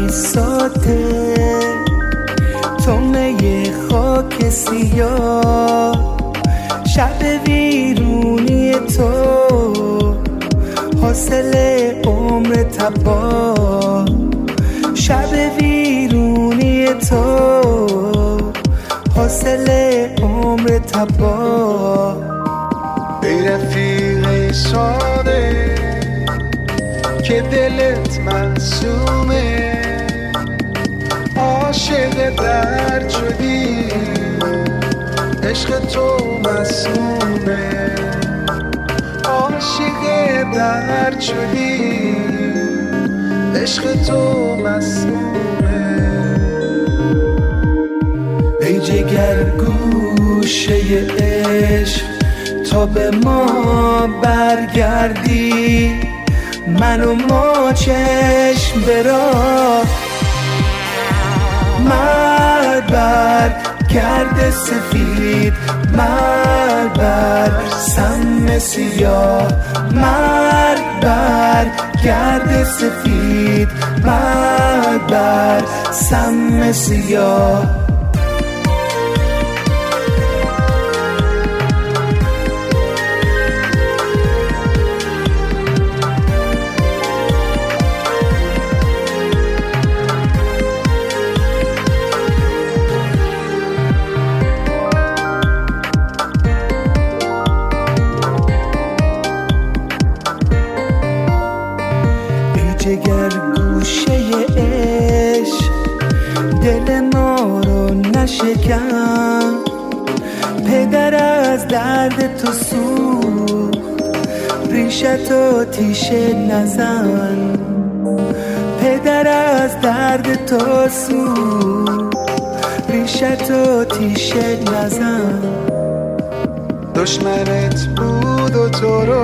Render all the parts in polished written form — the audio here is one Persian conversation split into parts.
ایستاده تومه خاک سیاه، شب ویرونی تو حاصل عمر تباه، شب ویرونی تو حاصل عمر تباه. ای رفیق ساده که دلت معصومه، عاشق درد شدی عشق تو معصومه، عاشق درد شدی عشق تو معصومه. ای جگر گوشه عشق تا به ما برگردی، من و ما چشم برا، مرد بر گرد سفید، مرد بر سم سیاه، مرد بر گرد سفید، مرد بر سم سیاه. جگر گوشه عشق دل ما رو نشکن، پدر از درد تو سوخت ریشت آتیشه نزن، پدر از درد تو سوخت ریشت آتیشه نزن. دشمنت بود و تو رو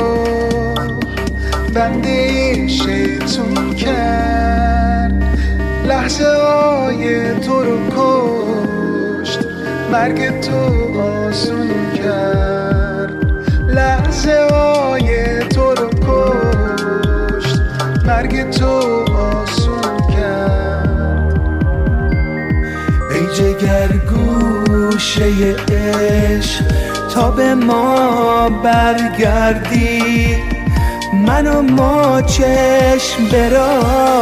بنده شیطون کرد، لحظه های تو رو کشت، مرگ تو آسون کرد، لحظه های تو رو کشت، مرگ تو آسون کرد. ای جگر گوشه عشق تا به ما برگردی، من و ما چشم برا،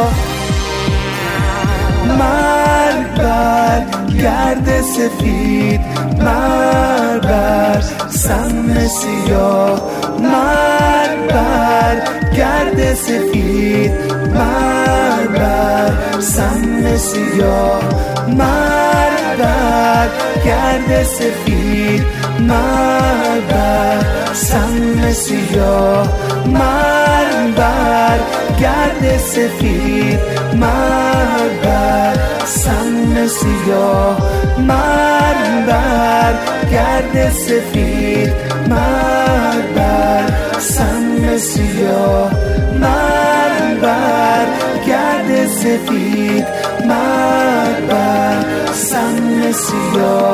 مرد بر گرد سفید، مرد بر سم سیاه، مرد بر گرد سفید، مرد بر سم سیاه، مرد بر گرد سفید، مرد بر سم سیاه، مرد بر گرد سفید، مرد بر سم سیاه، مرد بر گرد سفید، مرد بر سم سیاه، مرد بر گرد سفید، مرد بر سم سیاه.